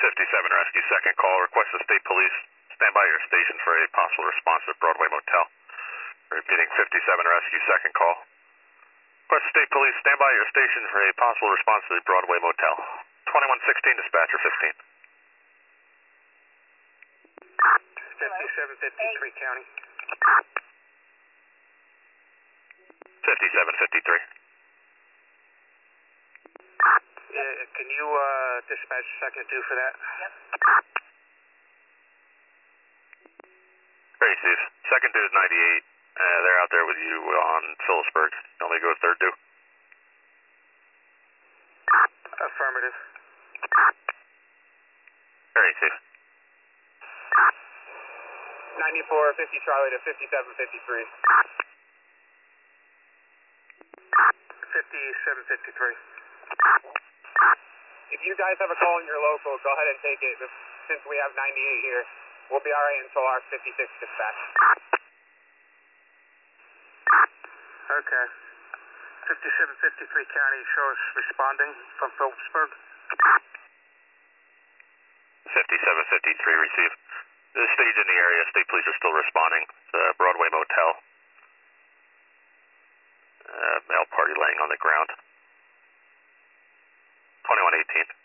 Rescue, second call. Request the state police stand by your station for a possible response at Broadway Motel. Repeating, 57 Rescue, second call. Request the state police stand by your station for a possible response to the Broadway Motel. 2116, dispatcher 15. 5753 County. 5753. Yeah, can you dispatch second 2 for that? Yep. Great, Steve. Second due is 98. They're out there with you on Phillipsburg. You want me to go to third due? Affirmative. Great, Steve. 9450 Charlie to 5753. 5753. If you guys have a call in your local, go ahead and take it. Since we have 98 here, we'll be alright until our 56 dispatch. Okay. 5753 County shows responding from Phillipsburg. 5753 received. The stage in the area, state police are still responding. It's a Broadway Motel. Male party laying on the ground. 2118.